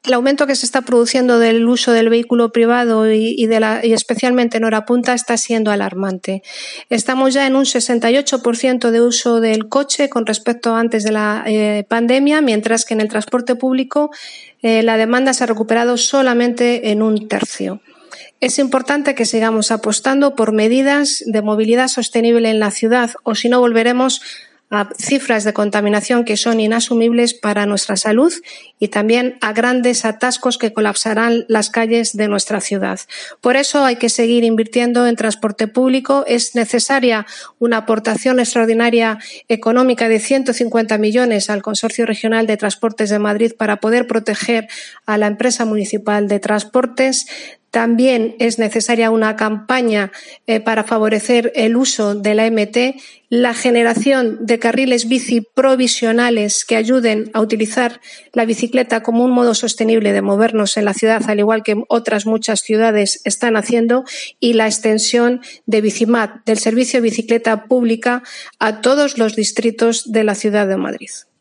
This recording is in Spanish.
el aumento que se está produciendo del uso del vehículo privado y especialmente en hora punta está siendo alarmante. Estamos ya en un 68% de uso del coche con respecto a antes de la pandemia, mientras que en el transporte público la demanda se ha recuperado solamente en un tercio. Es importante que sigamos apostando por medidas de movilidad sostenible en la ciudad, o si no volveremos a cifras de contaminación que son inasumibles para nuestra salud y también a grandes atascos que colapsarán las calles de nuestra ciudad. Por eso hay que seguir invirtiendo en transporte público. Es necesaria una aportación extraordinaria económica de 150 millones al Consorcio Regional de Transportes de Madrid para poder proteger a la empresa municipal de transportes. También es necesaria una campaña para favorecer el uso de la MT, la generación de carriles bici provisionales que ayuden a utilizar la bicicleta como un modo sostenible de movernos en la ciudad, al igual que otras muchas ciudades están haciendo, y la extensión de Bicimat, del servicio de bicicleta pública, a todos los distritos de la ciudad de Madrid.